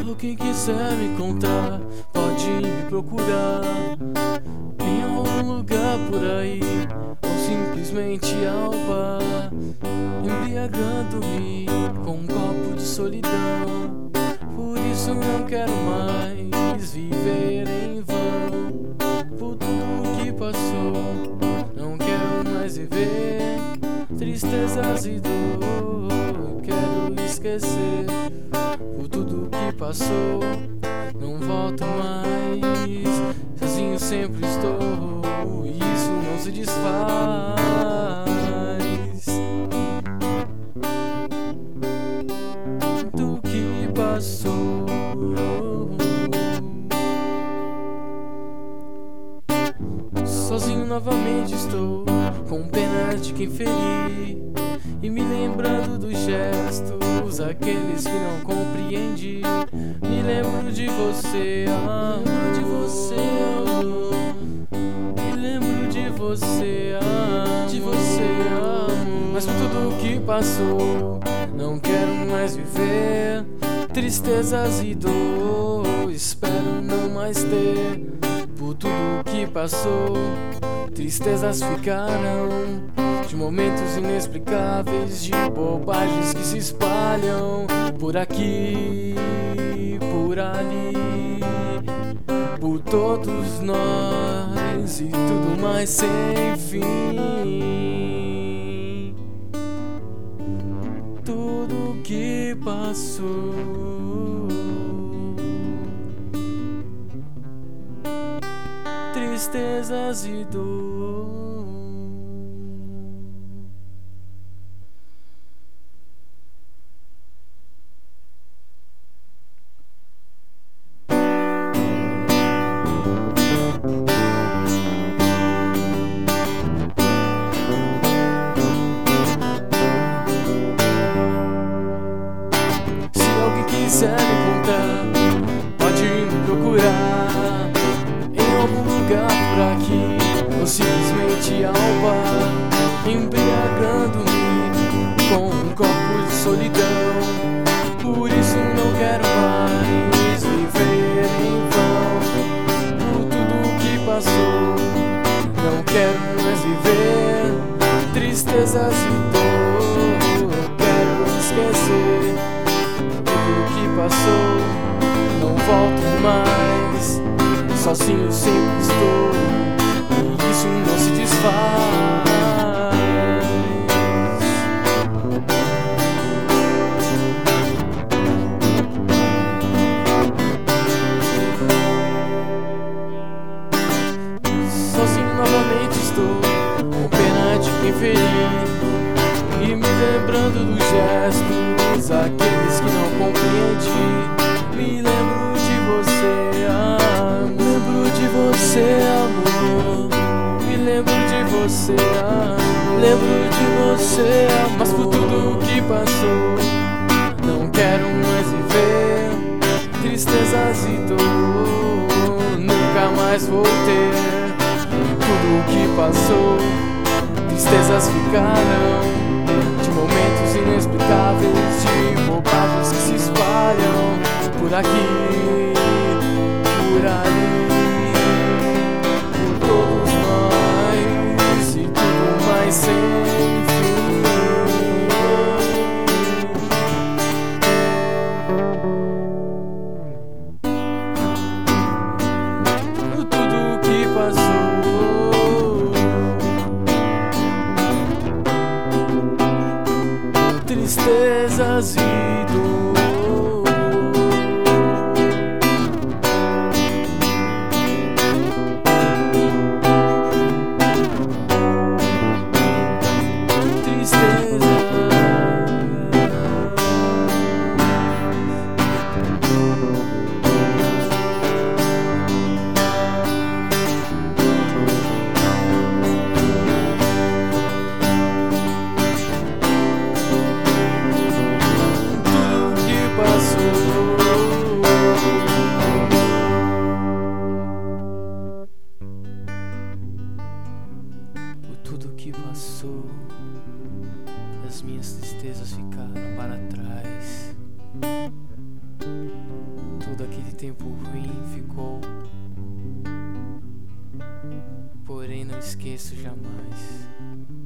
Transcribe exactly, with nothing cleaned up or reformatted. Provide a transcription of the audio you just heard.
Quem quiser me encontrar pode me procurar em algum lugar por aí, ou simplesmente ao bar, embriagando-me com um copo de solidão. Por isso não quero mais viver em vão. Por tudo que passou, não quero mais viver tristezas e dor. Quero esquecer por tudo que passou, não volto mais. Sozinho sempre estou, e isso não se desfaz. Do que passou, sozinho novamente estou, com pena de quem feri, e me lembrando dos gestos, aqueles que não compreendi. Me lembro de você, amo de você, amo. Me lembro de você, amo de você, amo. Mas por tudo que passou, não quero mais viver tristezas e dor. Espero não mais ter. Por tudo que passou, tristezas ficaram, de momentos inexplicáveis, de bobagens que se espalham por aqui, por ali, por todos nós, e tudo mais sem fim. Tudo que passou, tristezas e dor. Se quiser me encontrar, pode me procurar em algum lugar por aqui, ou simplesmente ao bar, embriagando-me com um copo de solidão. Por isso não quero mais viver em vão. Por tudo que passou, não quero mais viver tristezas e dor. Quero esquecer tudo que passou, não volto mais. Sozinho sempre estou, e isso não se desfaz. Sozinho novamente estou, com pena de quem feri, e me lembrando dos gestos, aqueles que não compreendi. Me lembro de você, amor. Lembro de você, amor. Me lembro de você, amor. Lembro de você, amor. Mas por tudo que passou, não quero mais viver tristezas e dor. Nunca mais vou ter. Tudo que passou, tristezas ficaram, de momentos inexplicáveis, de bobagens que se espalham por aqui, por ali, por todos nós, e tudo mais sem fim. Tudo que passou, tristezas e dor. Tudo que passou, as minhas tristezas ficaram para trás. tempo ruim ficou, porém não esqueço jamais.